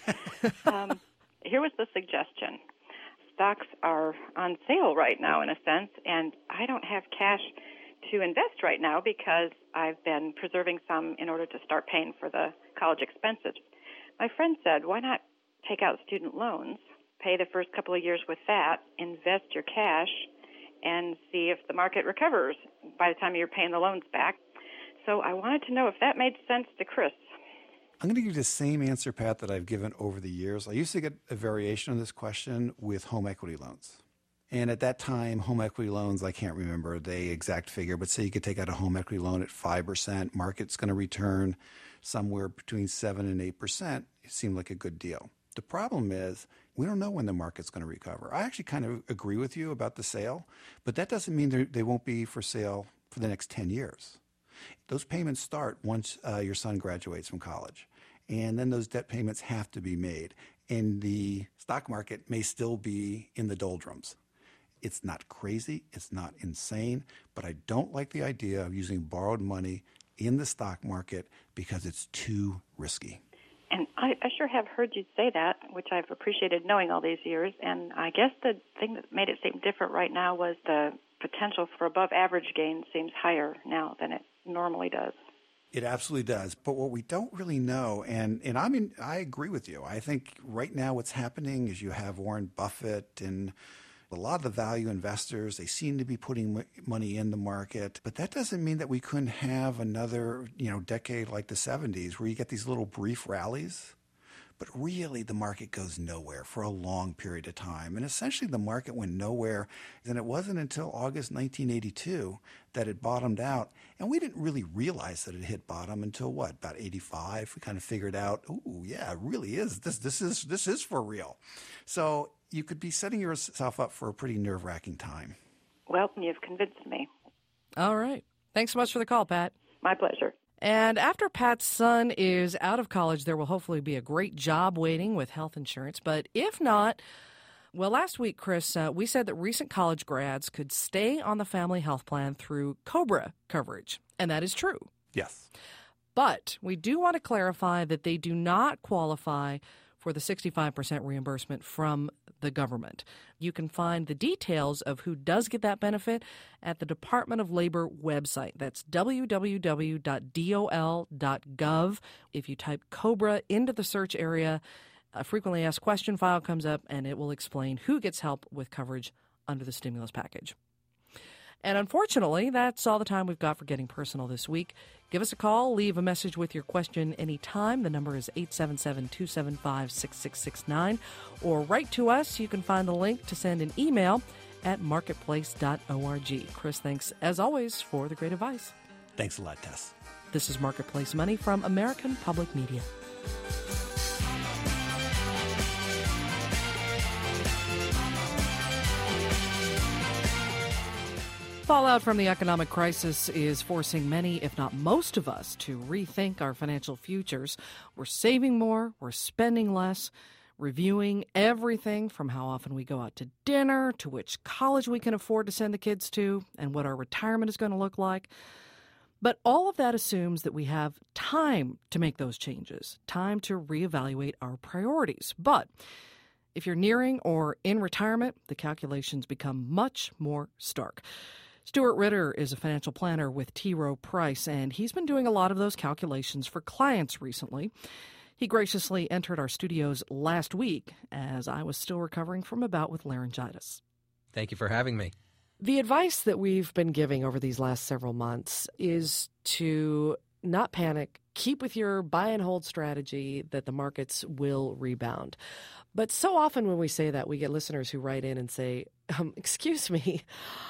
Speaker 6: Here was the suggestion. Stocks are on sale right now, in a sense, and I don't have cash to invest right now because I've been preserving some in order to start paying for the college expenses. My friend said, why not take out student loans, pay the first couple of years with that, invest your cash, and see if the market recovers by the time you're paying the loans back. So I wanted to know if that made sense to Chris.
Speaker 11: I'm going to give you the same answer, Pat, that I've given over the years. I used to get a variation on this question with home equity loans. And at that time, home equity loans, I can't remember the exact figure, but say you could take out a home equity loan at 5%, market's going to return somewhere between 7 and 8%. It seemed like a good deal. The problem is we don't know when the market's going to recover. I actually kind of agree with you about the sale, but that doesn't mean they won't be for sale for the next 10 years. Those payments start once your son graduates from college, and then those debt payments have to be made. And the stock market may still be in the doldrums. It's not crazy, it's not insane, but I don't like the idea of using borrowed money in the stock market because it's too risky.
Speaker 6: And I sure have heard you say that, which I've appreciated knowing all these years. And I guess the thing that made it seem different right now was the potential for above average gain seems higher now than it normally does.
Speaker 11: It absolutely does. But what we don't really know, and I agree with you. I think right now what's happening is you have Warren Buffett and a lot of the value investors, they seem to be putting money in the market, but that doesn't mean that we couldn't have another, decade like the 70s where you get these little brief rallies, but really the market goes nowhere for a long period of time. And essentially the market went nowhere, and it wasn't until August 1982 that it bottomed out. And we didn't really realize that it hit bottom until about 85? We kind of figured out, ooh, yeah, it really is. This is for real. So you could be setting yourself up for a pretty nerve-wracking time.
Speaker 6: Well, you've convinced me.
Speaker 1: All right. Thanks so much for the call, Pat.
Speaker 6: My pleasure.
Speaker 1: And after Pat's son is out of college, there will hopefully be a great job waiting with health insurance. But if not, well, last week, Chris, we said that recent college grads could stay on the family health plan through COBRA coverage. And that is true.
Speaker 11: Yes.
Speaker 1: But we do want to clarify that they do not qualify for the 65% reimbursement from the government. You can find the details of who does get that benefit at the Department of Labor website. That's www.dol.gov. If you type COBRA into the search area, a frequently asked question file comes up, and it will explain who gets help with coverage under the stimulus package. And unfortunately, that's all the time we've got for Getting Personal this week. Give us a call. Leave a message with your question anytime. The number is 877-275-6669. Or write to us. You can find the link to send an email at marketplace.org. Chris, thanks, as always, for the great advice.
Speaker 11: Thanks a lot, Tess.
Speaker 1: This is Marketplace Money from American Public Media. Fallout from the economic crisis is forcing many, if not most of us, to rethink our financial futures. We're saving more, we're spending less, reviewing everything from how often we go out to dinner to which college we can afford to send the kids to and what our retirement is going to look like. But all of that assumes that we have time to make those changes, time to reevaluate our priorities. But if you're nearing or in retirement, the calculations become much more stark. Stuart Ritter is a financial planner with T. Rowe Price, and he's been doing a lot of those calculations for clients recently. He graciously entered our studios last week as I was still recovering from a bout with laryngitis.
Speaker 2: Thank you for having me.
Speaker 1: The advice that we've been giving over these last several months is to not panic, keep with your buy and hold strategy that the markets will rebound. But so often when we say that, we get listeners who write in and say, excuse me,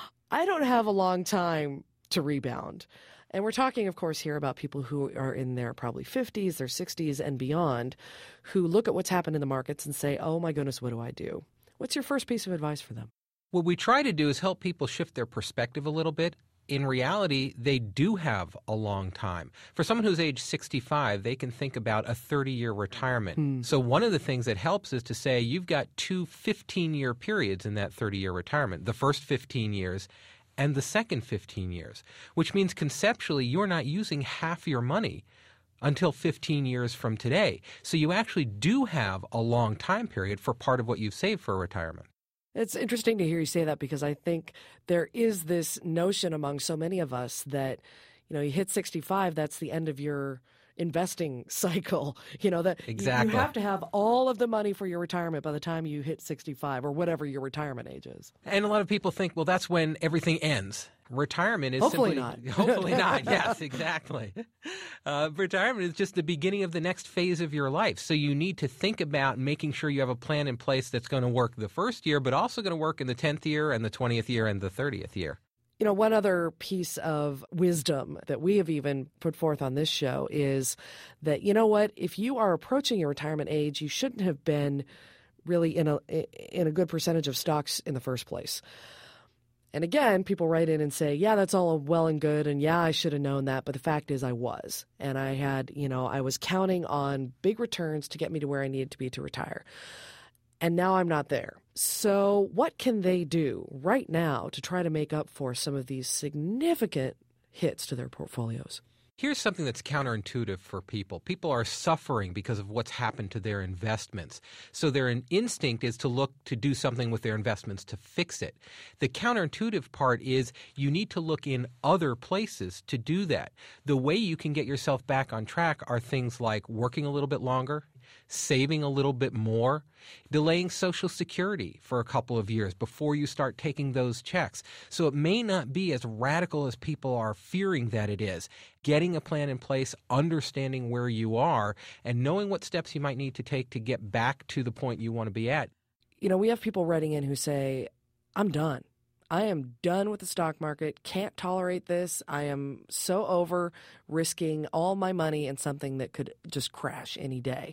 Speaker 1: I don't have a long time to rebound. And we're talking, of course, here about people who are in their probably 50s, their 60s and beyond, who look at what's happened in the markets and say, oh my goodness, what do I do? What's your first piece of advice for them?
Speaker 2: What we try to do is help people shift their perspective a little bit. In reality, they do have a long time. For someone who's age 65, they can think about a 30-year retirement. So one of the things that helps is to say you've got two 15-year periods in that 30-year retirement, the first 15 years and the second 15 years, which means conceptually you're not using half your money until 15 years from today. So you actually do have a long time period for part of what you've saved for retirement.
Speaker 1: It's interesting to hear you say that because I think there is this notion among so many of us that, you hit 65, that's the end of your investing cycle. That
Speaker 2: exactly.
Speaker 1: You have to have all of the money for your retirement by the time you hit 65 or whatever your retirement age is.
Speaker 2: And a lot of people think, well, that's when everything ends. Retirement is
Speaker 1: hopefully
Speaker 2: simply
Speaker 1: not.
Speaker 2: Hopefully not. Yes, exactly. Retirement is just the beginning of the next phase of your life. So you need to think about making sure you have a plan in place that's going to work the first year, but also going to work in the 10th year and the 20th year and the 30th year.
Speaker 1: One other piece of wisdom that we have even put forth on this show is that, if you are approaching your retirement age, you shouldn't have been really in a good percentage of stocks in the first place. And again, people write in and say, yeah, that's all well and good. And yeah, I should have known that. But the fact is I was. And I had, I was counting on big returns to get me to where I needed to be to retire. And now I'm not there. So what can they do right now to try to make up for some of these significant hits to their portfolios?
Speaker 2: Here's something that's counterintuitive for people. People are suffering because of what's happened to their investments. So their instinct is to look to do something with their investments to fix it. The counterintuitive part is you need to look in other places to do that. The way you can get yourself back on track are things like working a little bit longer, saving a little bit more, delaying Social Security for a couple of years before you start taking those checks. So it may not be as radical as people are fearing that it is. Getting a plan in place, understanding where you are, and knowing what steps you might need to take to get back to the point you want to be at.
Speaker 1: We have people writing in who say, I'm done. I am done with the stock market, can't tolerate this. I am so over risking all my money in something that could just crash any day.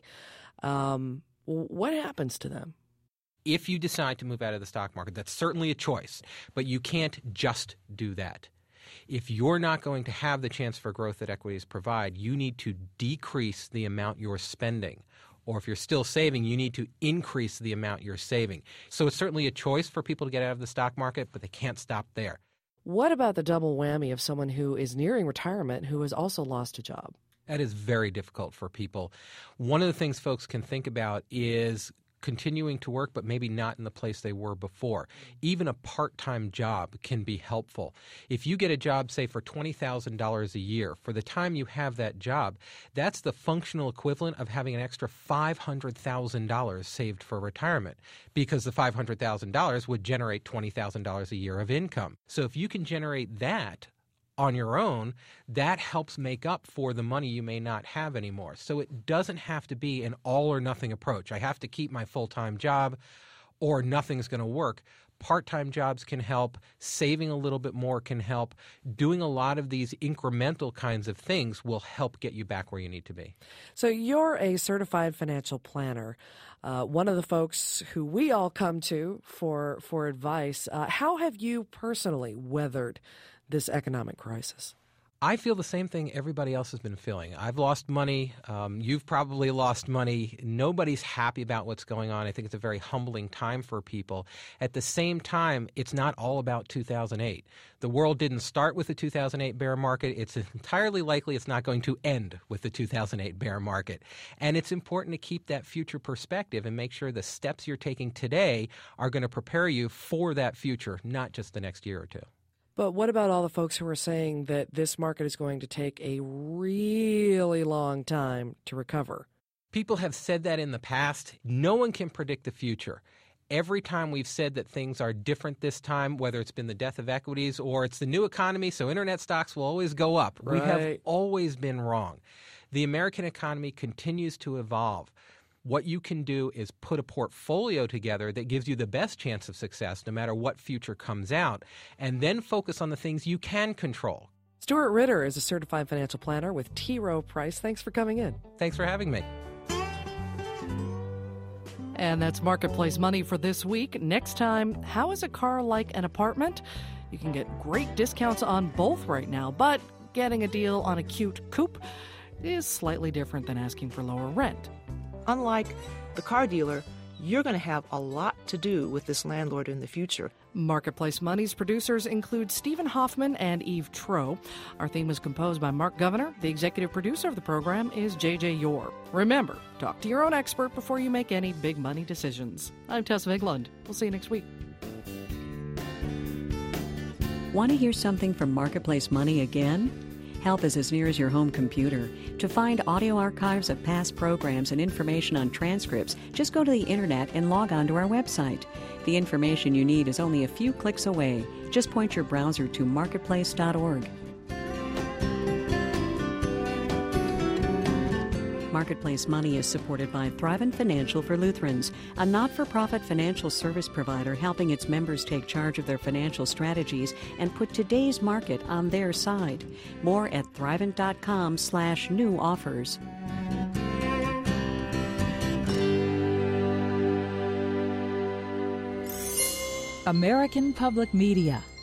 Speaker 1: What happens to them?
Speaker 2: If you decide to move out of the stock market, that's certainly a choice, but you can't just do that. If you're not going to have the chance for growth that equities provide, you need to decrease the amount you're spending. Or if you're still saving, you need to increase the amount you're saving. So it's certainly a choice for people to get out of the stock market, but they can't stop there.
Speaker 1: What about the double whammy of someone who is nearing retirement who has also lost a job?
Speaker 2: That is very difficult for people. One of the things folks can think about is continuing to work, but maybe not in the place they were before. Even a part-time job can be helpful. If you get a job, say, for $20,000 a year, for the time you have that job, that's the functional equivalent of having an extra $500,000 saved for retirement, because the $500,000 would generate $20,000 a year of income. So if you can generate that on your own, that helps make up for the money you may not have anymore. So it doesn't have to be an all or nothing approach. I have to keep my full-time job or nothing's going to work. Part-time jobs can help. Saving a little bit more can help. Doing a lot of these incremental kinds of things will help get you back where you need to be.
Speaker 1: So you're a certified financial planner. One of the folks who we all come to for advice. How have you personally weathered this economic crisis?
Speaker 2: I feel the same thing everybody else has been feeling. I've lost money. You've probably lost money. Nobody's happy about what's going on. I think it's a very humbling time for people. At the same time, it's not all about 2008. The world didn't start with the 2008 bear market. It's entirely likely it's not going to end with the 2008 bear market. And it's important to keep that future perspective and make sure the steps you're taking today are going to prepare you for that future, not just the next year or two.
Speaker 1: But what about all the folks who are saying that this market is going to take a really long time to recover?
Speaker 2: People have said that in the past. No one can predict the future. Every time we've said that things are different this time, whether it's been the death of equities or it's the new economy, so internet stocks will always go up.
Speaker 1: Right.
Speaker 2: We have always been wrong. The American economy continues to evolve. What you can do is put a portfolio together that gives you the best chance of success no matter what future comes out, and then focus on the things you can control.
Speaker 1: Stuart Ritter is a certified financial planner with T. Rowe Price. Thanks for coming in.
Speaker 2: Thanks for having me.
Speaker 1: And that's Marketplace Money for this week. Next time, how is a car like an apartment? You can get great discounts on both right now, but getting a deal on a cute coupe is slightly different than asking for lower rent.
Speaker 9: Unlike the car dealer, you're going to have a lot to do with this landlord in the future.
Speaker 1: Marketplace Money's producers include Stephen Hoffman and Eve Troe. Our theme was composed by Mark Governor. The executive producer of the program is J.J. Yore. Remember, talk to your own expert before you make any big money decisions. I'm Tess Vigeland. We'll see you next week.
Speaker 5: Want to hear something from Marketplace Money again? Help is as near as your home computer. To find audio archives of past programs and information on transcripts, just go to the internet and log on to our website. The information you need is only a few clicks away. Just point your browser to marketplace.org. Marketplace Money is supported by Thrivent Financial for Lutherans, a not-for-profit financial service provider helping its members take charge of their financial strategies and put today's market on their side. More at thrivent.com/new offers.
Speaker 10: American Public Media